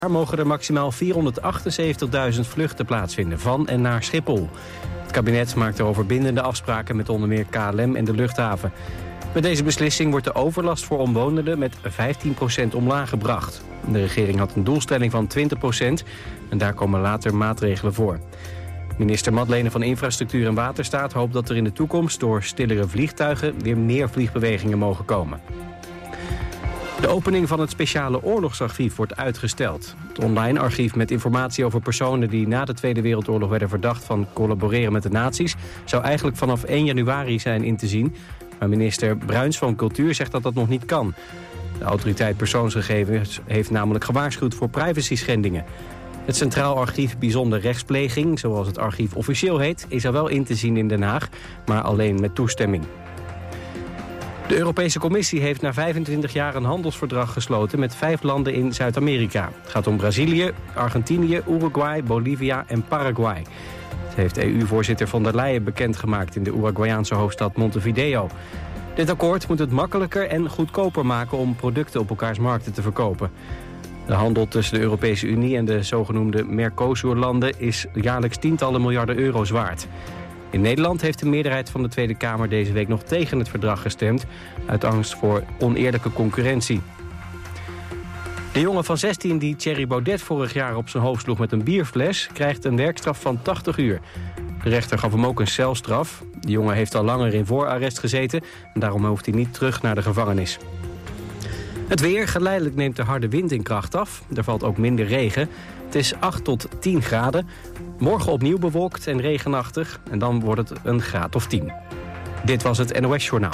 mogen er maximaal 478.000 vluchten plaatsvinden van en naar Schiphol. Het kabinet maakt erover bindende afspraken met onder meer KLM en de luchthaven. Met deze beslissing wordt de overlast voor omwonenden met 15% omlaag gebracht. De regering had een doelstelling van 20% en daar komen later maatregelen voor. Minister Madlener van Infrastructuur en Waterstaat hoopt dat er in de toekomst door stillere vliegtuigen weer meer vliegbewegingen mogen komen. De opening van het speciale oorlogsarchief wordt uitgesteld. Het online archief met informatie over personen die na de Tweede Wereldoorlog werden verdacht van collaboreren met de nazi's zou eigenlijk vanaf 1 januari zijn in te zien. Maar minister Bruins van Cultuur zegt dat dat nog niet kan. De autoriteit persoonsgegevens heeft namelijk gewaarschuwd voor privacy-schendingen. Het Centraal Archief Bijzonder Rechtspleging, zoals het archief officieel heet, is er wel in te zien in Den Haag, maar alleen met toestemming. De Europese Commissie heeft na 25 jaar een handelsverdrag gesloten met 5 landen in Zuid-Amerika. Het gaat om Brazilië, Argentinië, Uruguay, Bolivia en Paraguay. Dat heeft EU-voorzitter von der Leyen bekendgemaakt in de Uruguayaanse hoofdstad Montevideo. Dit akkoord moet het makkelijker en goedkoper maken om producten op elkaars markten te verkopen. De handel tussen de Europese Unie en de zogenoemde Mercosur-landen is jaarlijks tientallen miljarden euro's waard. In Nederland heeft de meerderheid van de Tweede Kamer deze week nog tegen het verdrag gestemd, uit angst voor oneerlijke concurrentie. De jongen van 16 die Thierry Baudet vorig jaar op zijn hoofd sloeg met een bierfles, krijgt een werkstraf van 80 uur. De rechter gaf hem ook een celstraf. De jongen heeft al langer in voorarrest gezeten en daarom hoeft hij niet terug naar de gevangenis. Het weer, geleidelijk neemt de harde wind in kracht af. Er valt ook minder regen. Het is 8 tot 10 graden. Morgen opnieuw bewolkt en regenachtig. En dan wordt het een graad of 10. Dit was het NOS Journaal.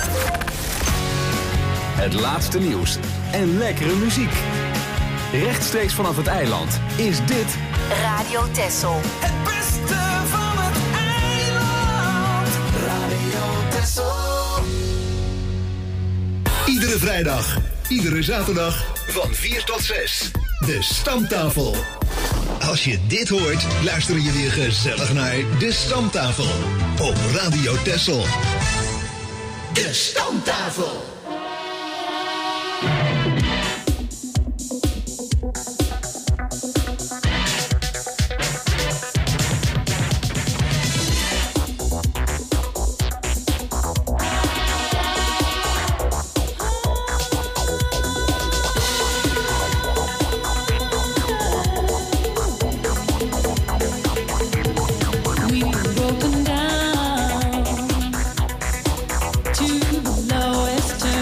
Het laatste nieuws en lekkere muziek. Rechtstreeks vanaf het eiland is dit Radio Texel. Het beste van het eiland. Radio Texel. Iedere vrijdag, iedere zaterdag van 4 tot 6. De Stamtafel. Als je dit hoort, luister je weer gezellig naar De Stamtafel. Op Radio Texel. De Stamtafel. Broken down to the lowest.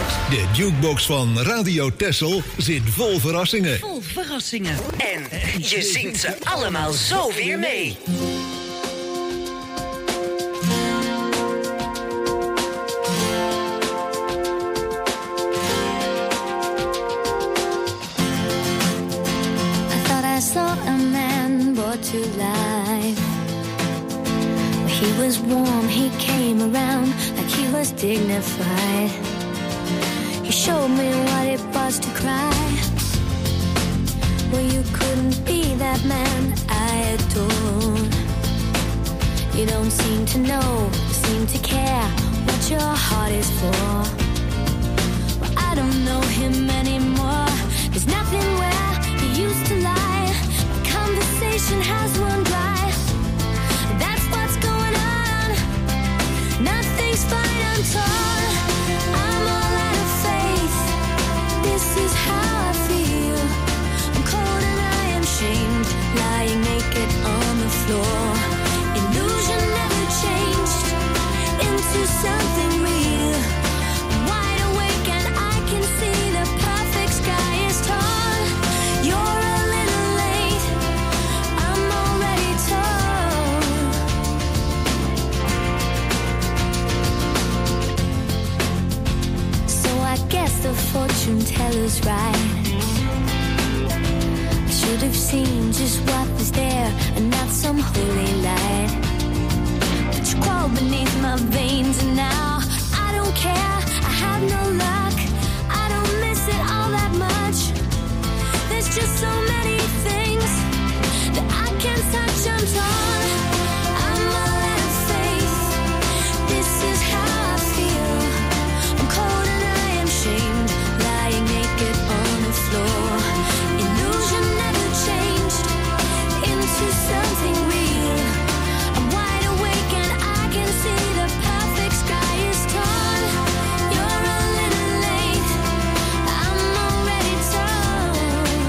De jukebox van Radio Texel zit vol verrassingen. Vol verrassingen. En je zingt ze allemaal zo weer mee. I saw a man brought to life. He was warm, he came around like he was dignified. He showed me what it was to cry. Well, you couldn't be that man I adored. You don't seem to know, seem to care what your heart is for. Well, I don't know him anymore. There's nothing where he used to lie. Conversation has run dry. That's what's going on. Nothing's fine, I'm torn. I'm all out of faith. This is how I feel. I'm cold and I am shamed, lying naked on the floor. Illusion never changed into something real. I'm wide awake and I can see the perfect sky is torn. You're a little late. I'm already torn. So I guess the fortune teller's right. I should have seen just what was there and not some holy light. But you crawl beneath my veins and now I don't care. I have no luck. I don't miss it all that much. There's just so many things that I can't touch. I'm torn. I'm all out of faith. This is how I feel. I'm cold and I am shamed, lying naked on the floor. Illusion never changed into something real. I'm wide awake and I can see the perfect sky is torn. You're a little late. I'm already torn.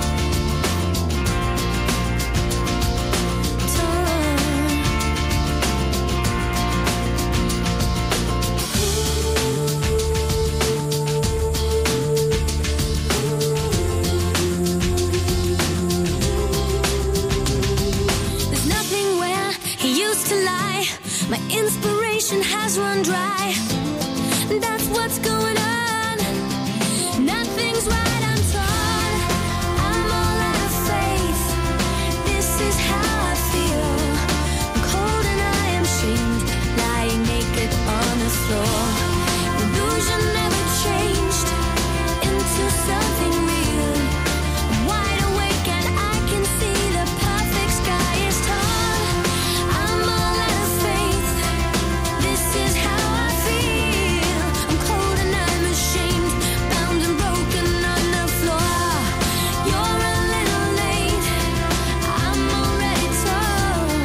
There's nothing where he used to lie. My inspiration has run dry. That's what's going on. Nothing's right, I'm torn. I'm all out of faith. This is how I feel. I'm cold and I am shamed, lying naked on the floor. Illusion never changed into something real. I'm wide awake and I can see the perfect sky is torn. I'm all out of faith. This is how I feel. I'm cold and I'm ashamed, bound and broken on the floor. You're a little late. I'm already torn.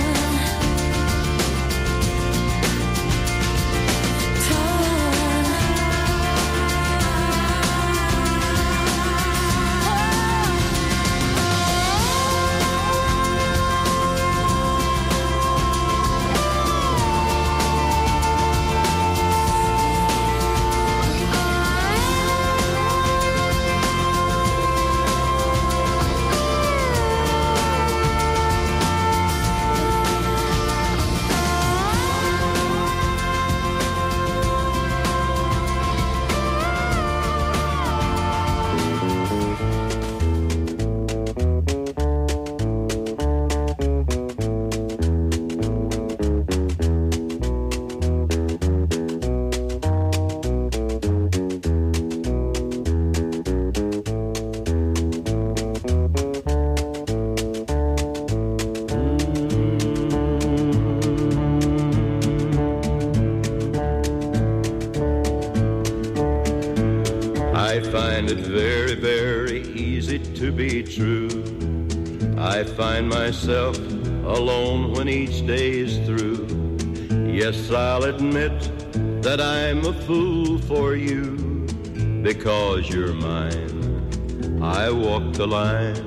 I find it very, very easy to be true. I find myself alone when each day is through. Yes, I'll admit that I'm a fool for you. Because you're mine, I walk the line.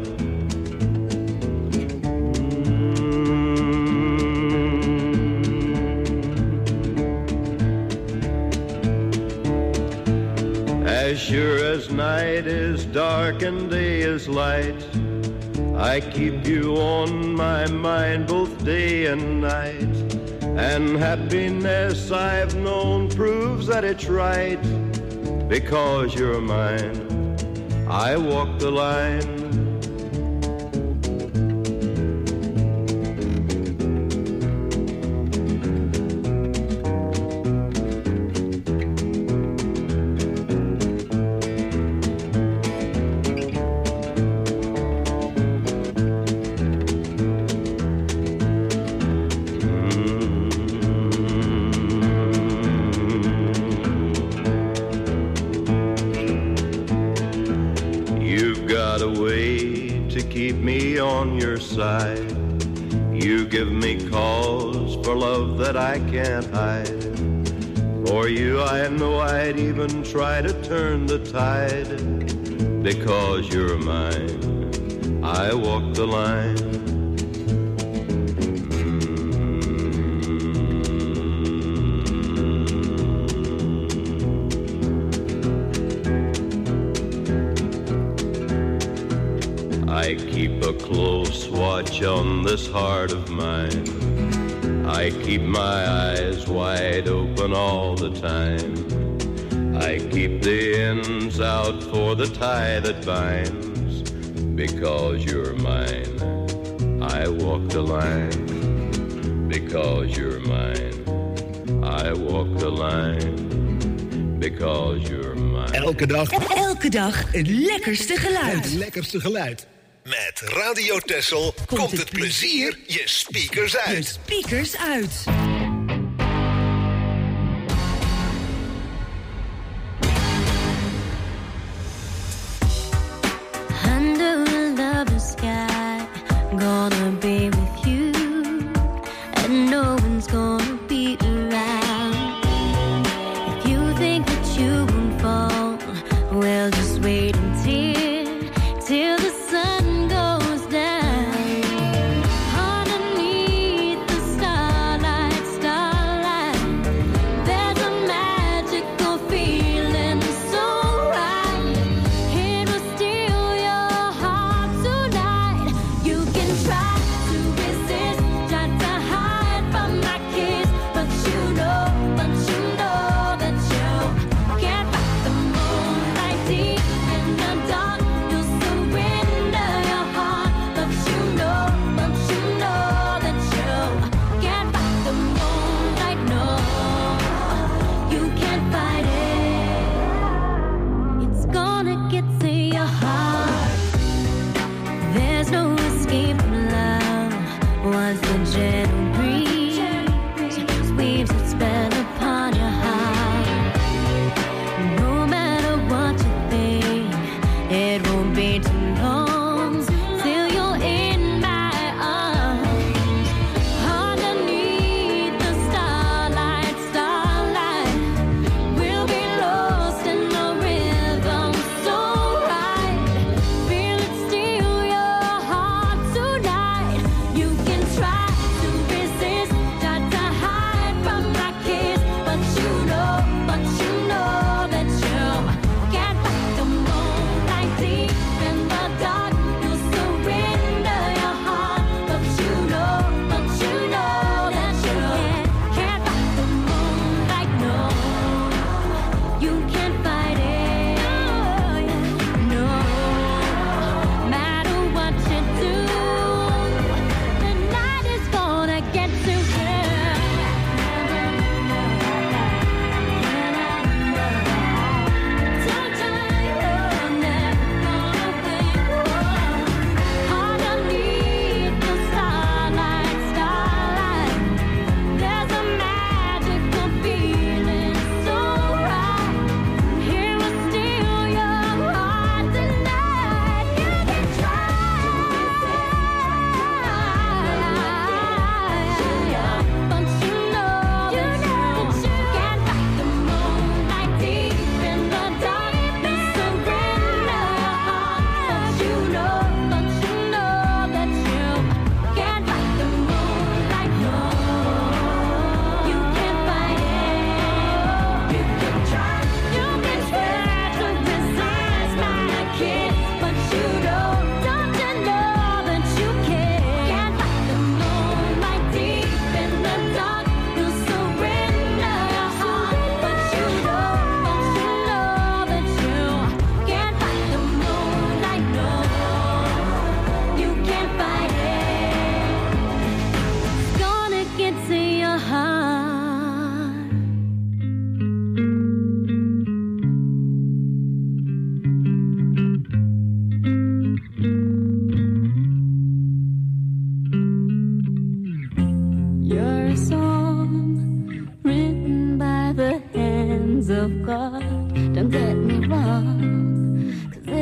As sure as night is dark and day is light, I keep you on my mind both day and night. And happiness I've known proves that it's right. Because you're mine, I walk the line. Side. You give me cause for love that I can't hide. For you I know I'd even try to turn the tide. Because you're mine, I walk the line. I keep a close watch on this heart of mine. I keep my eyes wide open all the time. I keep the ends out for the tie that binds. Because you're mine, I walk the line. Because you're mine, I walk the line. Because you're mine. Elke dag het lekkerste geluid. Het lekkerste geluid. Met Radio Texel komt het plezier je speakers uit. Je speakers uit. Under a lovely sky, gonna be with you, and no one's gonna be around. If you think that you won't fall, well, just wait till the sun goes down. Underneath the starlight, there's a magical feeling so right. It will steal your heart tonight. You can try to resist, try to hide from my kiss, but you know that you can't fight the moonlight deep in the dark. Once the gentle breeze weaves its spell upon your heart, no matter what you think, it won't be too long till you're in my arms. Underneath the starlight, we'll be lost in the rhythm so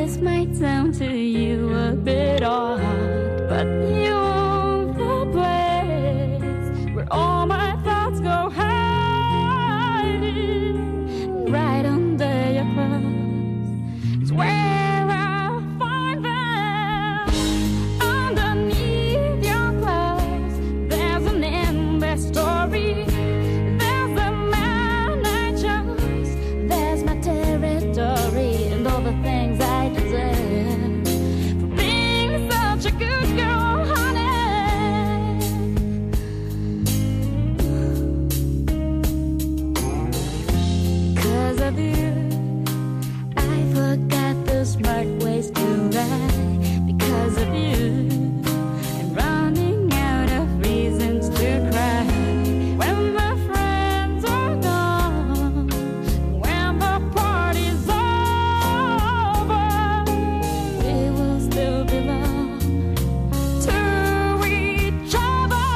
this might sound to you a bit odd, but you own the place where all my thoughts go hiding. Right under your clothes is where I'll find them. Underneath your clothes, there's an endless story. There's the man I chose, there's my territory, and all the things I deserve for being such a good girl, honey. 'Cause of you, I forgot the smart ways to ride. Because of you, I'm running out of reasons to cry. When my friends are gone, when the party's over, we will still belong to each other.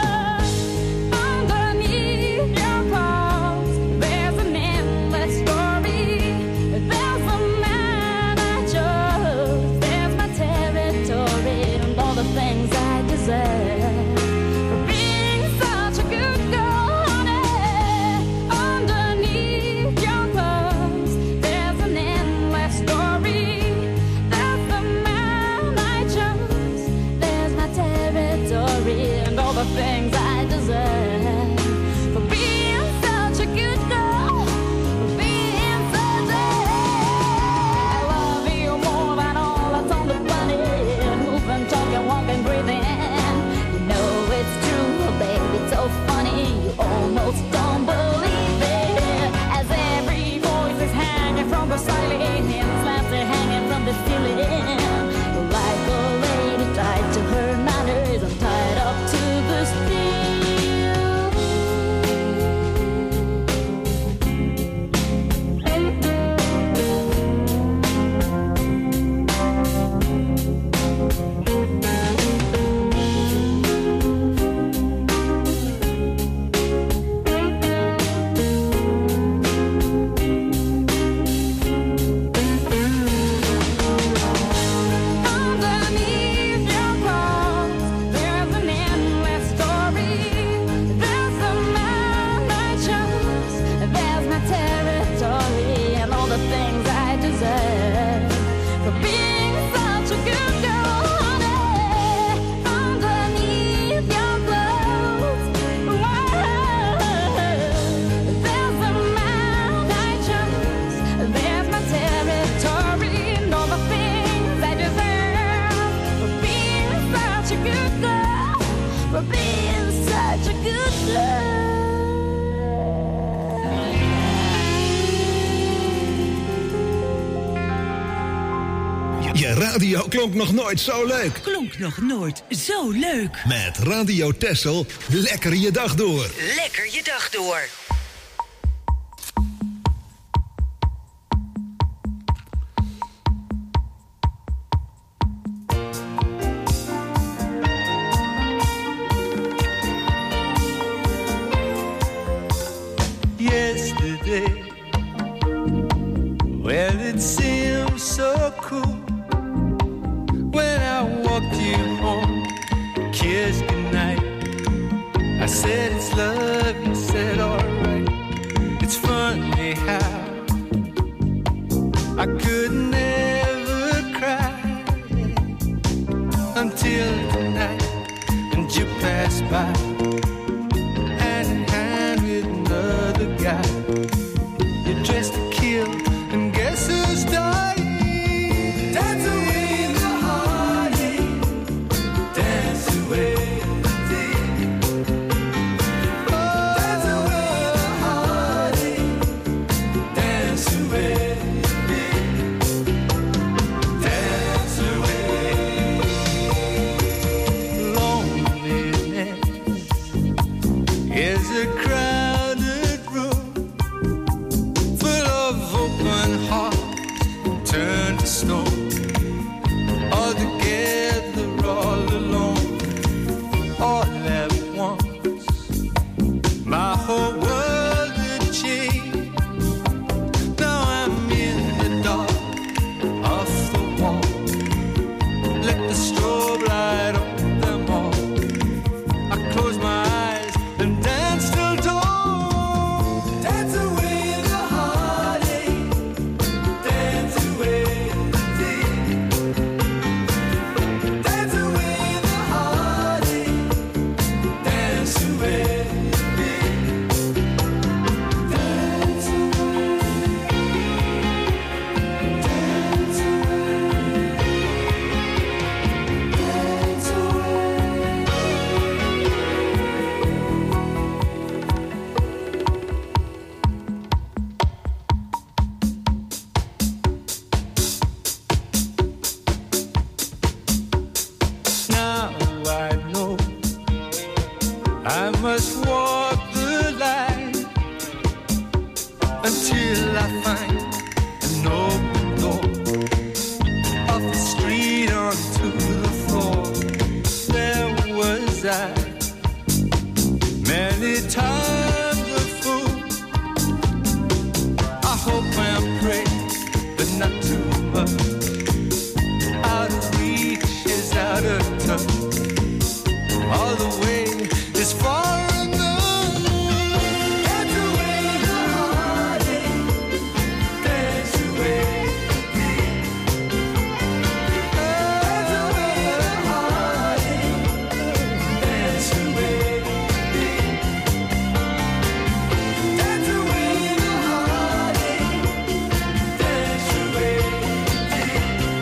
Underneath your clothes, there's an endless story. There's a man I chose, there's my territory, and all the things I deserve for being such a good girl, honey. Underneath your clothes, there's an endless story. There's the man I chose, there's my territory, and all the things I deserve for being such a good girl, for being such a... I love you more than all that's on the planet. Moving, talking, walking, breathing. You know it's true, baby, it's so funny. You almost don't believe it. As every voice is hanging from the ceiling, and slabs are hanging from the ceiling. You're like a lady tied to her manners. I'm tied up to the steel. Underneath your clothes, there's an endless story. There's the man I chose, there's my territory, and all the things I deserve for being such a good girl, honey. Underneath your clothes, there's the man I chose, there's my territory, and all the things I deserve for being such a good girl, for being such a good girl. Je radio klonk nog nooit zo leuk. Klonk nog nooit zo leuk. Met Radio Texel, lekker je dag door. Lekker je dag door. Yesterday, well, it seemed so cool when I walked you home, kissed goodnight. I said it's love, you said alright. It's funny how I could never cry until tonight, and you passed by hand in hand with another guy. You're dressed to kill, and guess who's dying? Dance away the heartache, dance away the day. Oh, dance away the heartache, dance away the day. Dance away. Loneliness is a crowded room full of open hearts turned to stone. All together, all alone, all at once. My whole world had changed. Now I'm in the dark, off the I must walk the line until I find an open door off the street onto the floor. There was I, many times a fool. I hope and pray, but not too much. Out of reach is out of touch. All the way is far enough. Dance away the heartache. Dance away the pain. Dance away the heartache. Dance away the pain. Dance away the heartache. Dance away the pain.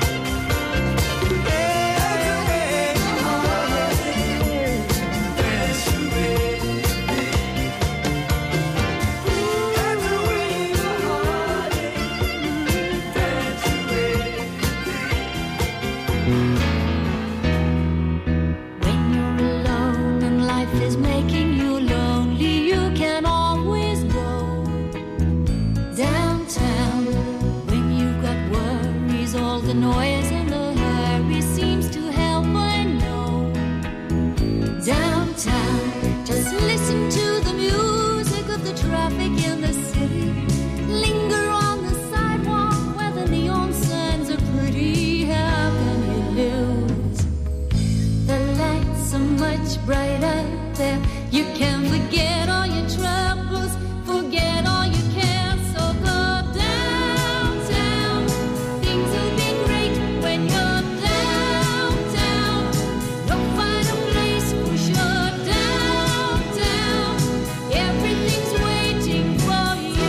Noise and the hurry seems to help, I know. Downtown, just listen to the music of the traffic in the city. Linger on the sidewalk where the neon signs are pretty. How can you lose? The lights are much brighter there. You can forget all your troubles, forget all your cares. So go downtown. Things will be great when you're downtown. You'll find a place for sure downtown. Everything's waiting for you.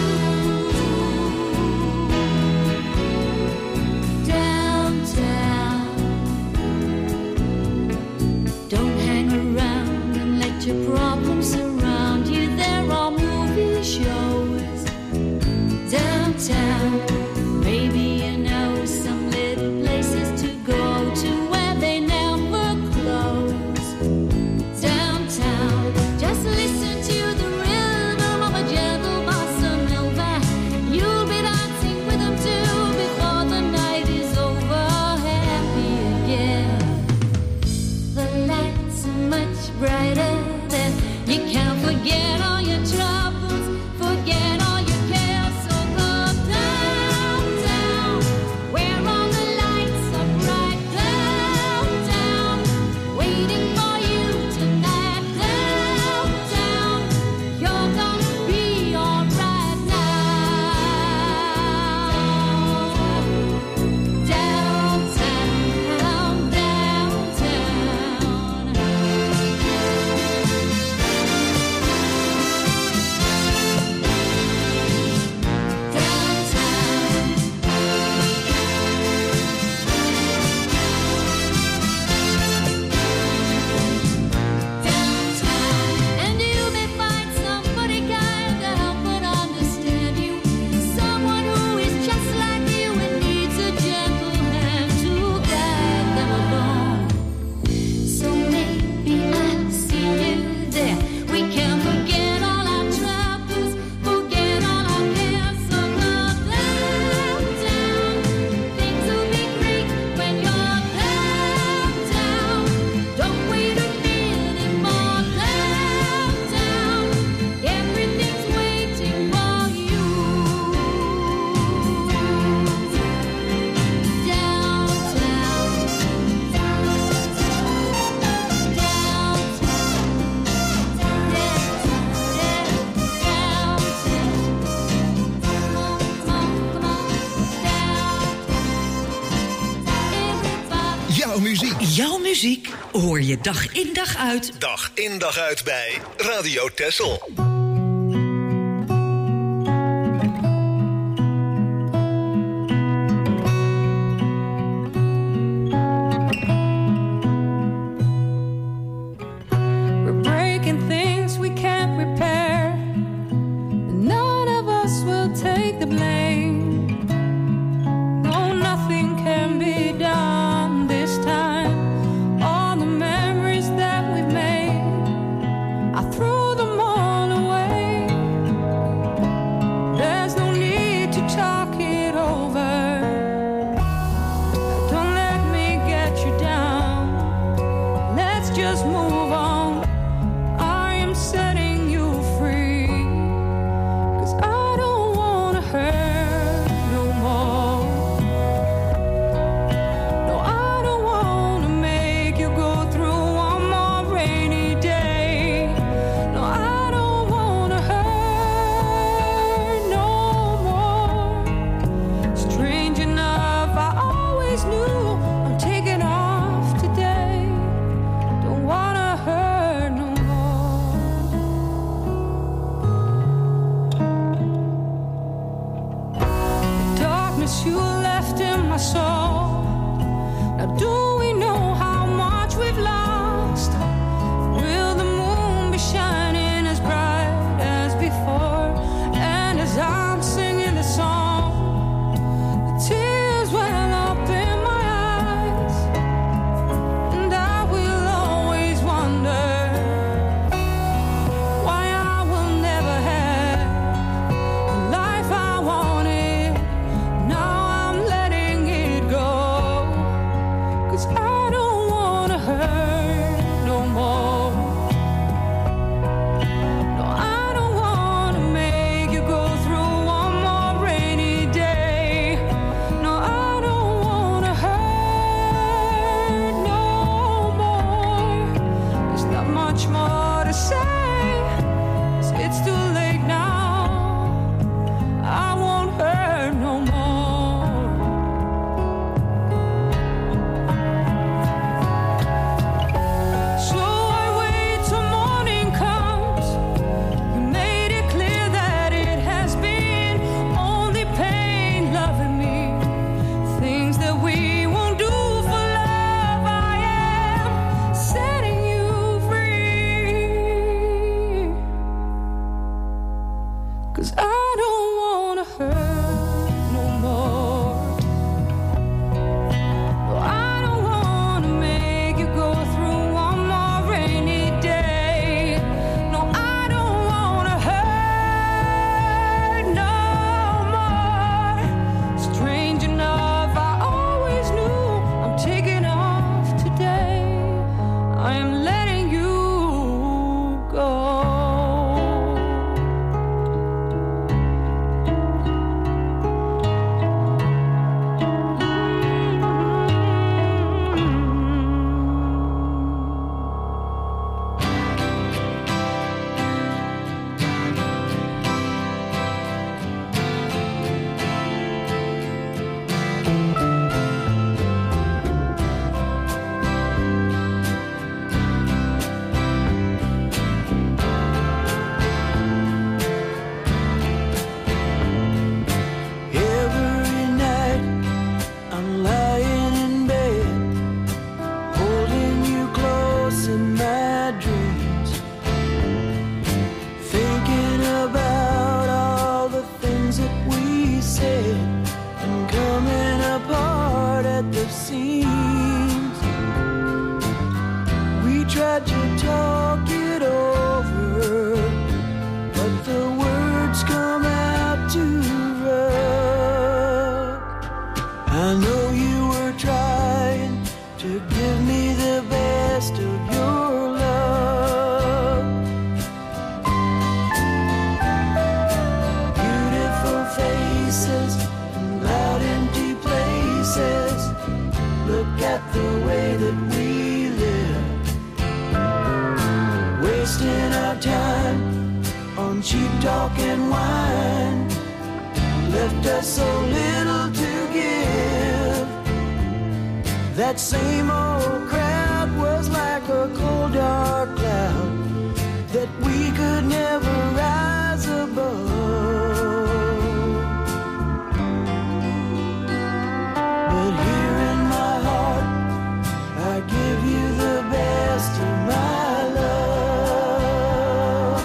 Downtown. Don't hang around and let your problems surround you. There are movie shows downtown. Maybe you know some little places to go to where they never close. Downtown, just listen to the rhythm of a gentle bossa nova. You'll be dancing with them too before the night is over. Happy again. The lights are much brighter then. You can't forget all your troubles, forget all your cares. So go downtown, where all the lights are bright. Downtown, waiting for you tonight. Downtown, you're gonna be alright now. Downtown, downtown. And you may find somebody kind to help but understand you. Someone who is just like you and needs a gentle hand to guide them along. So maybe I'll see you there. We can forget all our troubles, forget all our cares. So go downtown. Things will be great when you're downtown. Don't wait a minute more. Downtown, everything's waiting for you. Jouw muziek. Jouw muziek hoor je dag in dag uit. Dag in dag uit bij Radio Texel. We're breaking things we can't repair. None of us will take the blame. No, nothing can be done this time. All the memories that we've made, I threw it seems. We tried to talk it over, but the words come out too rough. I know you were trying to give me the best of your love. Beautiful faces and loud empty places. Look at the way that we live, wasting our time on cheap talk and wine. Left us so little to give. That same old crowd was like a cold dark cloud that we could never rise above. But here in my heart, I give you the best of my love.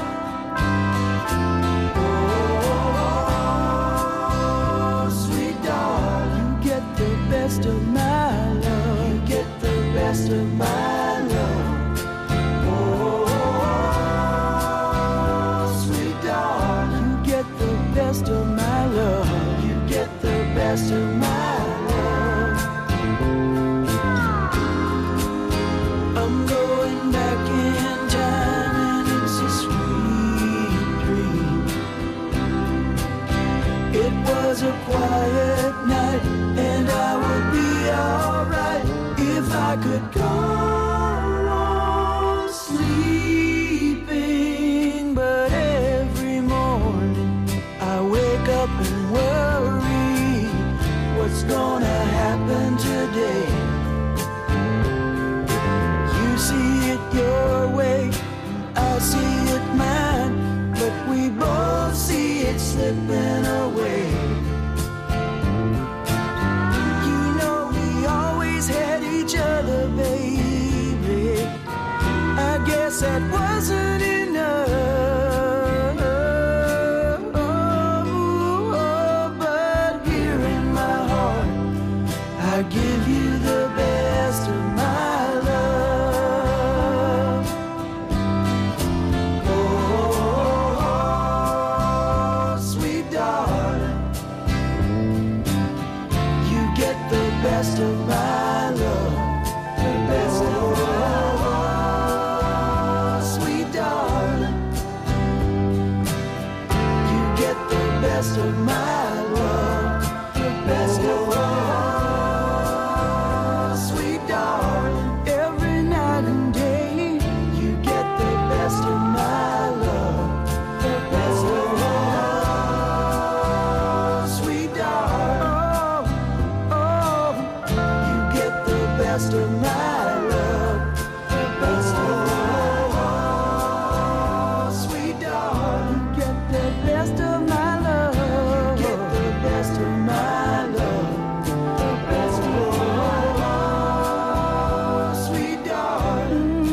Oh, sweet darling, you get the best of my love. You get the best of my love. Oh, sweet darling, you get the best of my love. You get the best of my love. I'm going back in time and it's a sweet dream. It was a quiet night and I would be alright if I could go on sleeping. But every morning I wake up and worry what's gonna happen today. You see it your way, I see it mine, but we both see it slipping away. You know we always had each other, baby. I guess that wasn't enough. But here in my heart, I give you the best of my love. Oh, sweet darling, you get the best of my love. The best of my love. Sweet darling, you get the best of my love. The best of my love. Sweet darling, every night and day, you get the best of my love. The best of my love. Sweet darling, oh, you get the best of my love. The best of my love. Sweet darling, you get the best of my love. You get the best of my love. The best of my love. Sweet darling,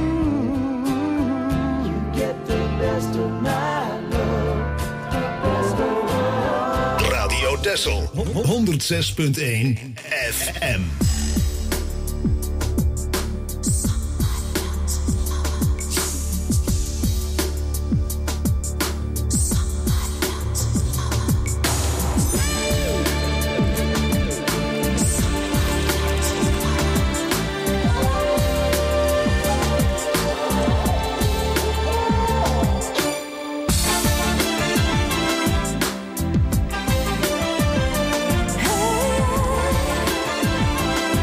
you get the best of my love. The best of my love. Radio Texel 106.1 FM. Hey,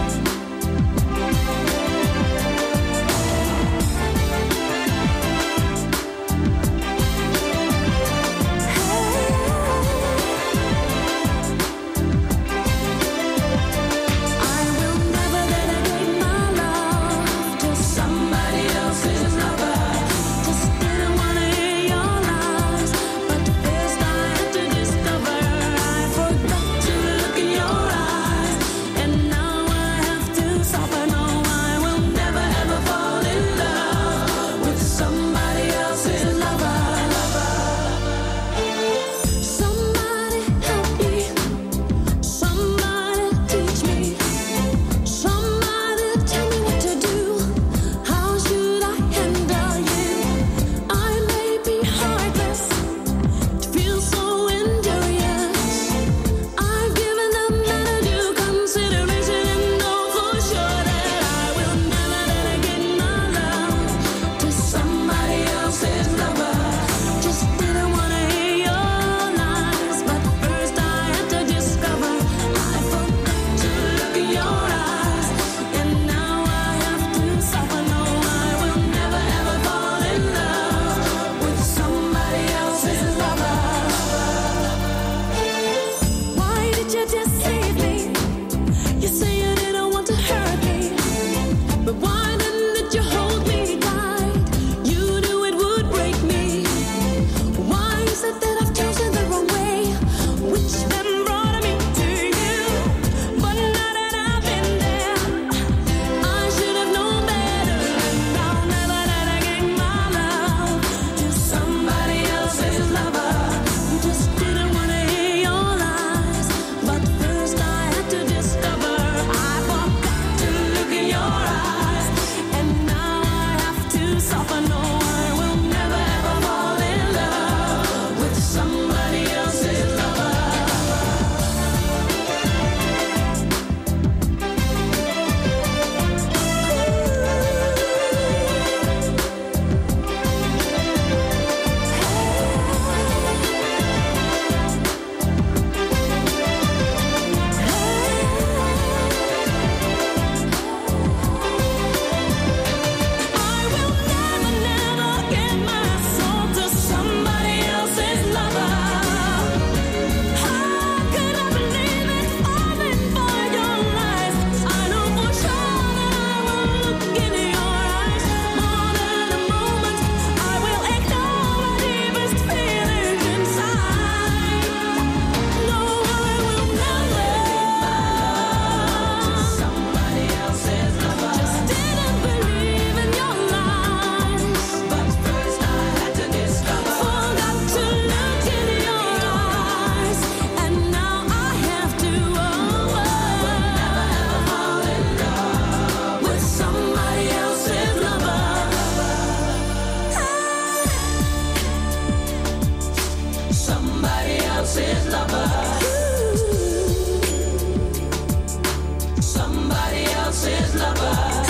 somebody else's lover.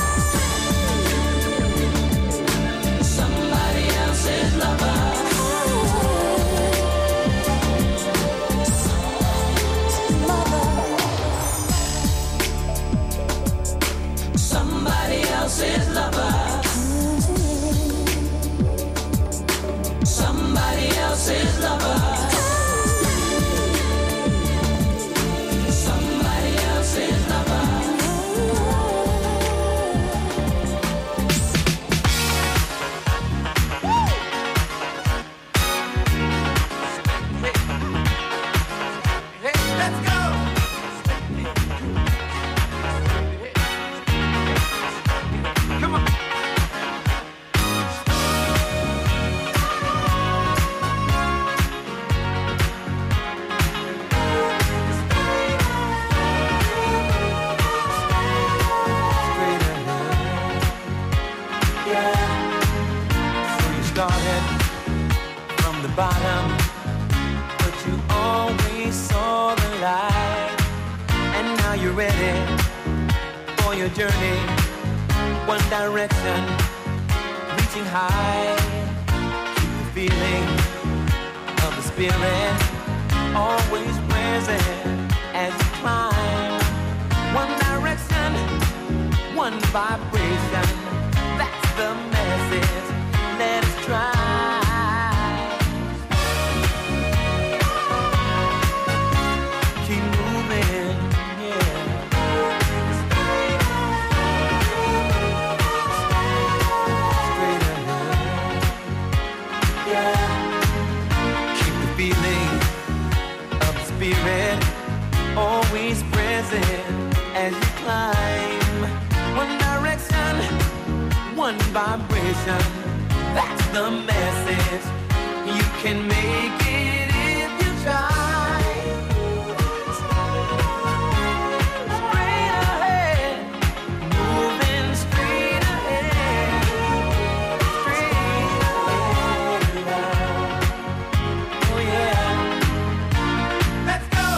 Somebody else's lover. Somebody else's lover. Somebody else's lover. Somebody else's lover. Hey, let's go. Come on. Bottom, but you always saw the light, and now you're ready for your journey. One direction, reaching high. Keep the feeling of the spirit always present as you climb. One direction, one vibration. That's the message. Let us try. Always present as you climb. One direction, one vibration. That's the message. You can make it if you try. Straight ahead, moving straight ahead. Straight ahead. Oh yeah. Let's go.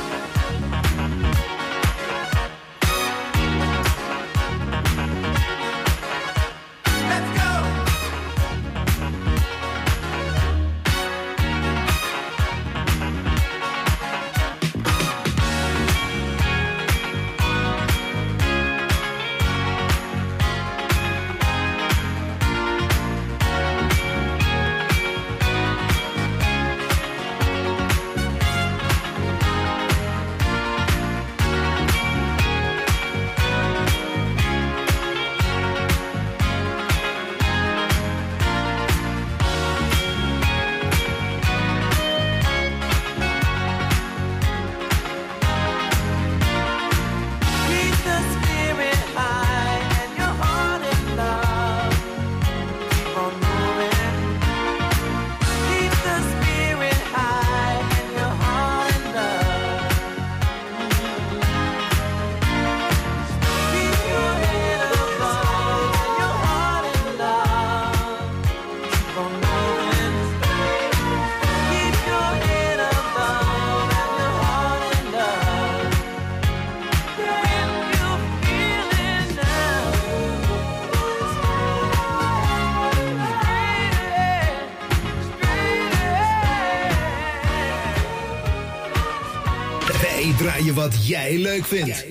Draaien wat jij leuk vindt.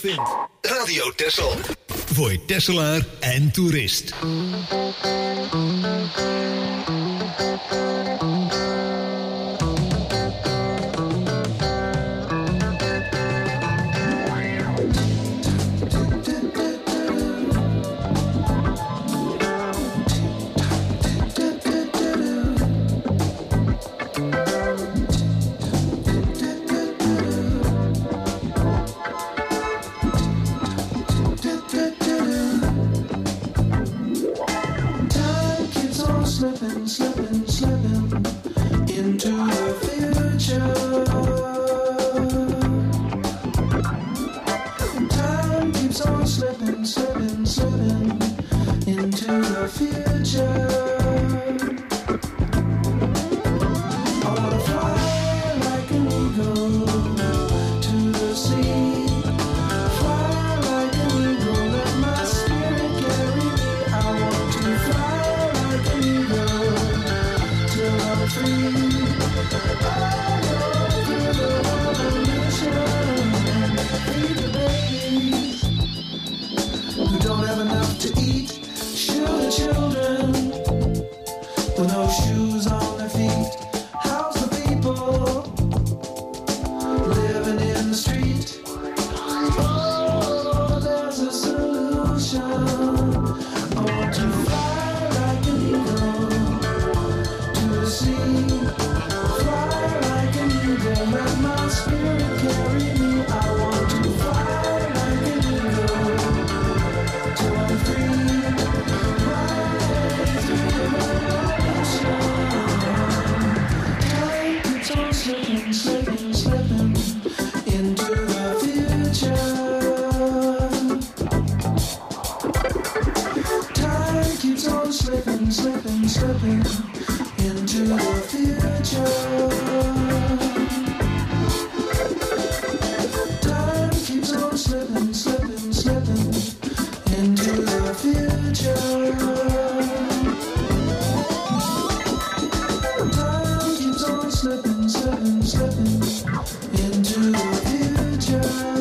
Radio Texel. Voor Tesselaar en toerist. Fly slipping, slipping, slipping into the future. Time keeps on slipping, slipping, slipping into the future.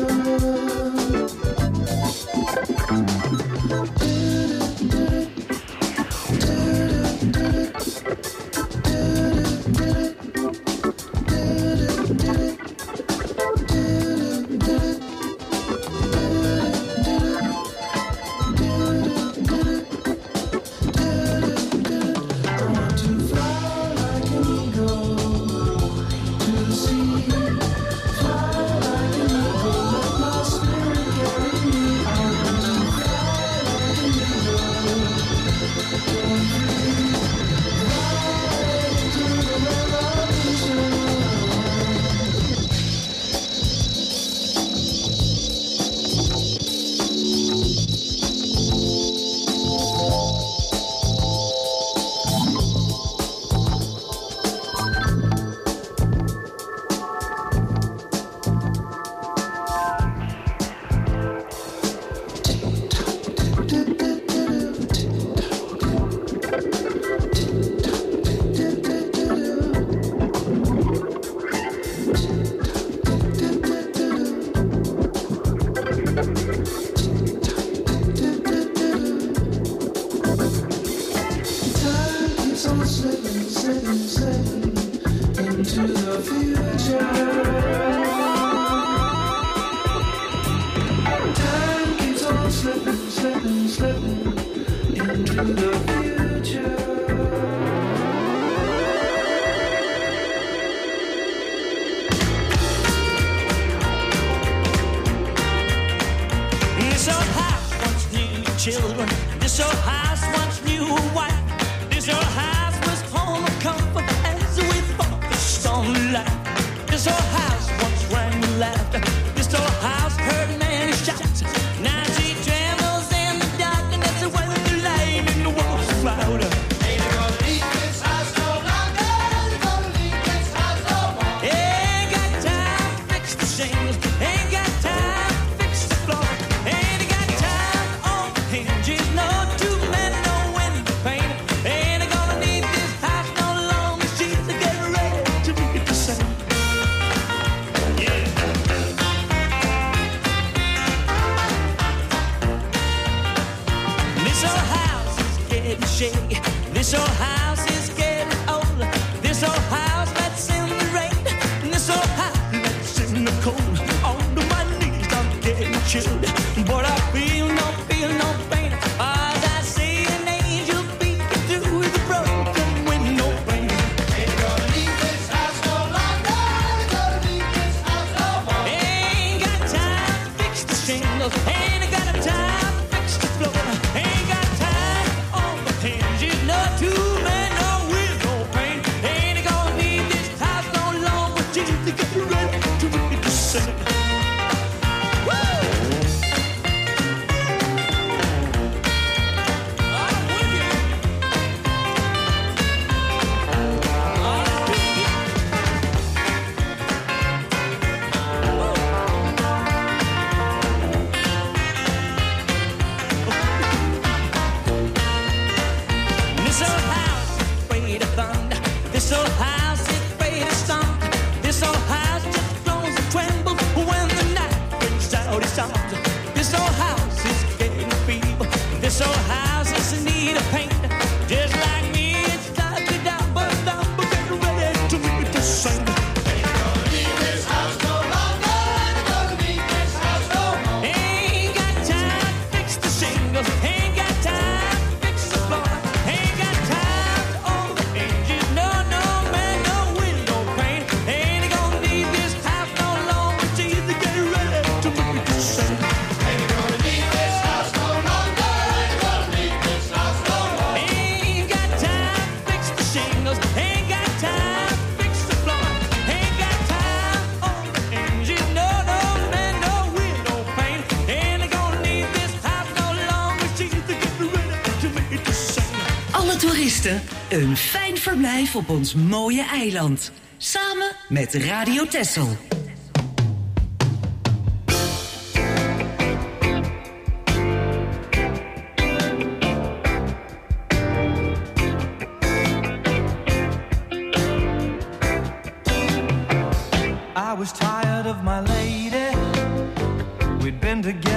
toeristen een fijn verblijf op ons mooie eiland. Samen met Radio Texel.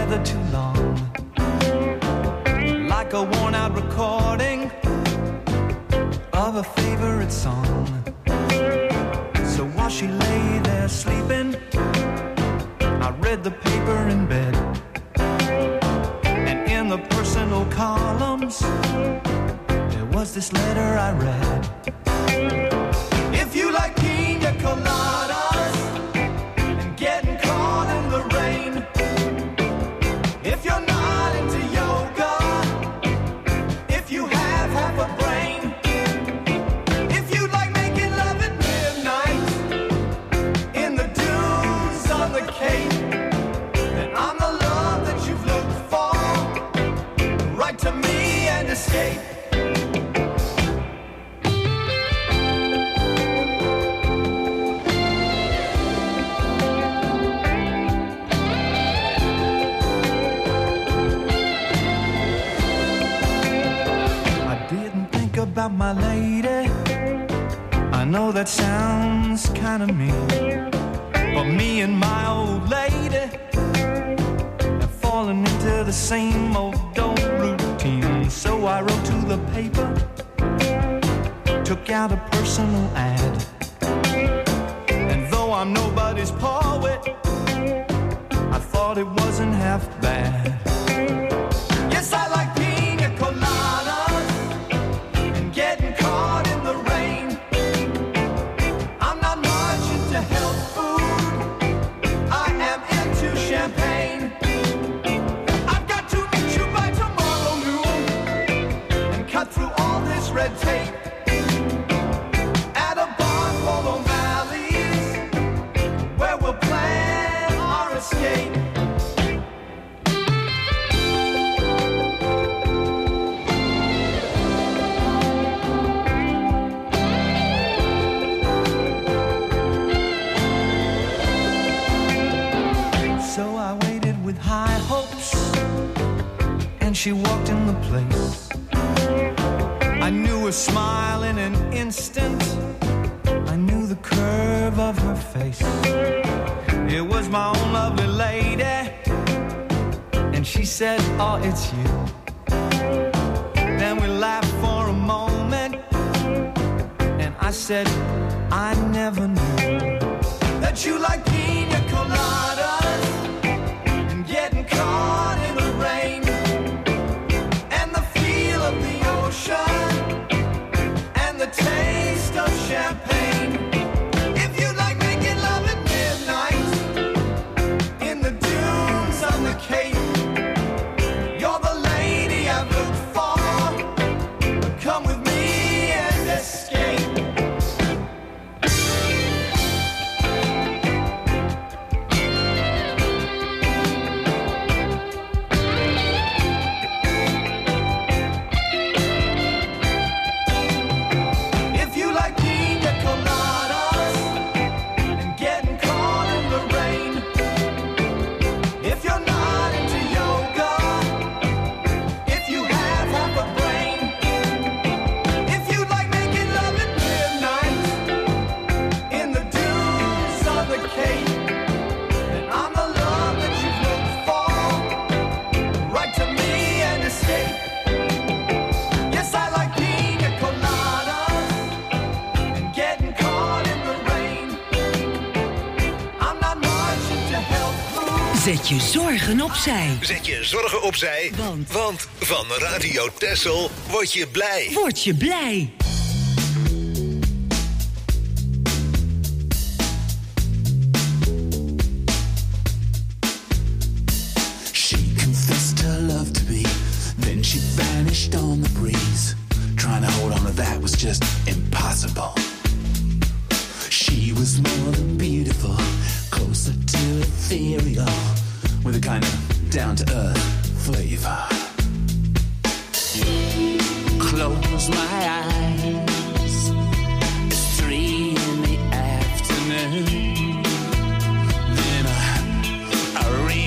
together too long, like a worn-out recording of a favorite song. So while she lay there sleeping, I read the paper in bed, and in the personal columns there was this letter I read. If you like pina coladas and getting caught in the rain, if you're not into yoga, if you have half a brain, if you like making love at midnight in the dunes on the Cape, then I'm the love that you've looked for. Write to me and escape. About my lady, I know that sounds kind of mean, but me and my old lady have fallen into the same old routine. So I wrote to the paper, took out a personal ad, and though I'm nobody's poet, I thought it wasn't half bad. Yes, I like pina coladas, getting caught in the rain. I'm not much into health food, I am into champagne. I've got to meet you by tomorrow noon and cut through all this red tape at a bar called O'Malley's, where we'll plan our escape. High hopes, and she walked in the place. I knew her smile in an instant, I knew the curve of her face. It was my own lovely lady, and she said, oh, it's you. Then we laughed for a moment, and I said, I never knew that you like pina coladas, getting caught in the rain, and the feel of the ocean, and the taste of champagne. If you like making love at midnight in the dunes on the Cape, you're the lady I've looked for. Come with me and escape. Zet je zorgen opzij. Zet je zorgen opzij, want van Radio Texel word je blij. Word je blij. She confessed her love to me, then she vanished on the breeze. Trying to hold on to that was just impossible. She was more than beautiful, closer to ethereal, with a kind of down-to-earth flavor. Close my eyes, it's 3 in the afternoon. Then I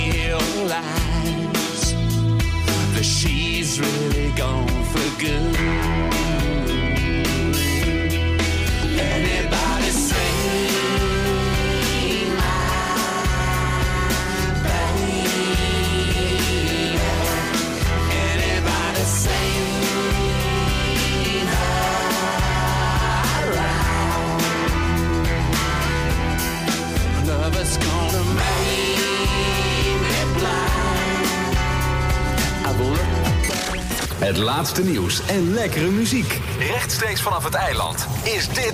realize that she's really gone for good. Anybody say my baby? Het laatste nieuws en lekkere muziek. Rechtstreeks vanaf het eiland is dit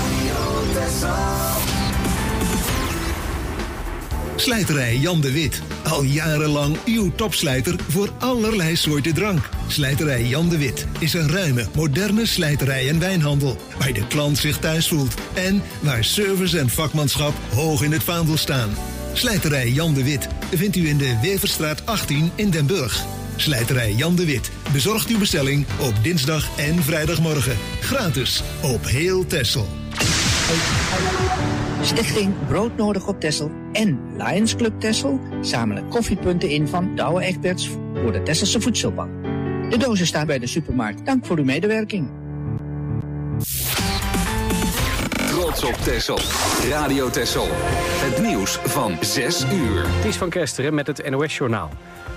Slijterij Jan de Wit. Al jarenlang uw topslijter voor allerlei soorten drank. Slijterij Jan de Wit is een ruime, moderne slijterij en wijnhandel. Waar de klant zich thuis voelt. En waar service en vakmanschap hoog in het vaandel staan. Slijterij Jan de Wit vindt u in de Weverstraat 18 in Den Burg. Slijterij Jan de Wit bezorgt uw bestelling op dinsdag en vrijdagmorgen. Gratis op heel Texel. Stichting Broodnodig op Texel en Lions Club Texel zamelen koffiepunten in van Douwe Egberts voor de Tesselse Voedselbank. De dozen staan bij de supermarkt. Dank voor uw medewerking. Trots op Texel. Radio Texel. Het nieuws van 6 uur. Het is van Kesteren met het NOS-journaal.